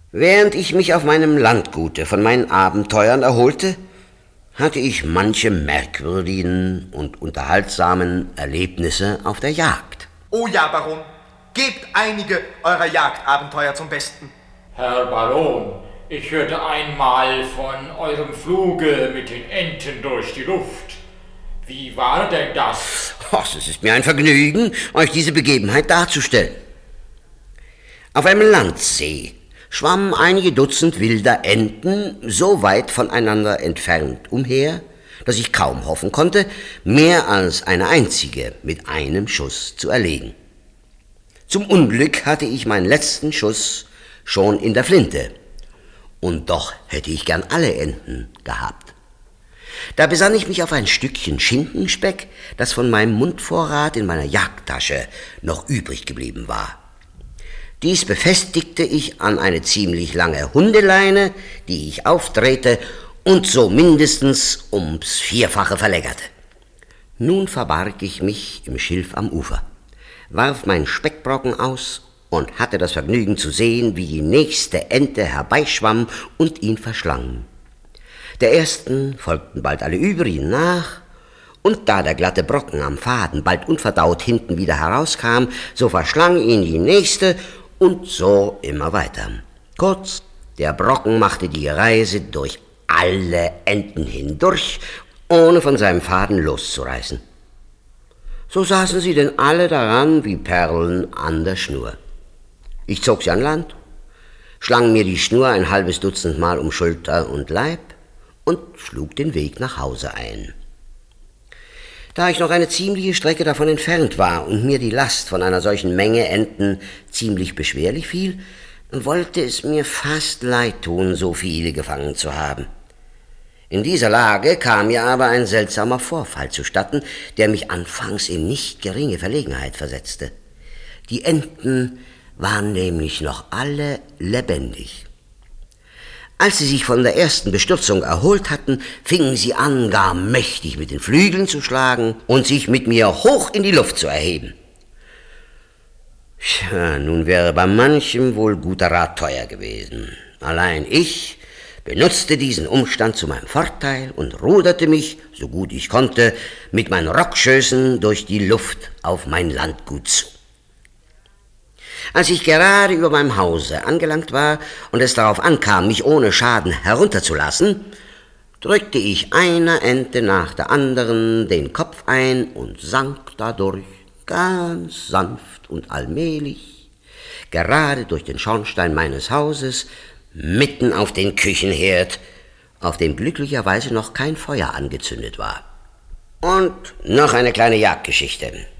Während ich mich auf meinem Landgute von meinen Abenteuern erholte, hatte ich manche merkwürdigen und unterhaltsamen Erlebnisse auf der Jagd. Oh ja, Baron, gebt einige eurer Jagdabenteuer zum Besten. Herr Baron, ich hörte einmal von eurem Fluge mit den Enten durch die Luft. Wie war denn das? Es ist mir ein Vergnügen, euch diese Begebenheit darzustellen. Auf einem Landsee schwammen einige Dutzend wilder Enten so weit voneinander entfernt umher, dass ich kaum hoffen konnte, mehr als eine einzige mit einem Schuss zu erlegen. Zum Unglück hatte ich meinen letzten Schuss schon in der Flinte, und doch hätte ich gern alle Enten gehabt. Da besann ich mich auf ein Stückchen Schinkenspeck, das von meinem Mundvorrat in meiner Jagdtasche noch übrig geblieben war. Dies befestigte ich an eine ziemlich lange Hundeleine, die ich aufdrehte und so mindestens ums Vierfache verlängerte. Nun verbarg ich mich im Schilf am Ufer, warf meinen Speckbrocken aus und hatte das Vergnügen zu sehen, wie die nächste Ente herbeischwamm und ihn verschlang. Der ersten folgten bald alle übrigen nach, und da der glatte Brocken am Faden bald unverdaut hinten wieder herauskam, so verschlang ihn die nächste und so immer weiter. Kurz, der Brocken machte die Reise durch alle Enden hindurch, ohne von seinem Faden loszureißen. So saßen sie denn alle daran wie Perlen an der Schnur. Ich zog sie an Land, schlang mir die Schnur ein halbes Dutzend Mal um Schulter und Leib und schlug den Weg nach Hause ein. Da ich noch eine ziemliche Strecke davon entfernt war und mir die Last von einer solchen Menge Enten ziemlich beschwerlich fiel, wollte es mir fast leid tun, so viele gefangen zu haben. In dieser Lage kam mir aber ein seltsamer Vorfall zustatten, der mich anfangs in nicht geringe Verlegenheit versetzte. Die Enten waren nämlich noch alle lebendig. Als sie sich von der ersten Bestürzung erholt hatten, fingen sie an, gar mächtig mit den Flügeln zu schlagen und sich mit mir hoch in die Luft zu erheben. Tja, nun wäre bei manchem wohl guter Rat teuer gewesen. Allein ich benutzte diesen Umstand zu meinem Vorteil und ruderte mich, so gut ich konnte, mit meinen Rockschößen durch die Luft auf mein Landgut zu. Als ich gerade über meinem Hause angelangt war und es darauf ankam, mich ohne Schaden herunterzulassen, drückte ich einer Ente nach der anderen den Kopf ein und sank dadurch ganz sanft und allmählich, gerade durch den Schornstein meines Hauses, mitten auf den Küchenherd, auf dem glücklicherweise noch kein Feuer angezündet war. Und noch eine kleine Jagdgeschichte.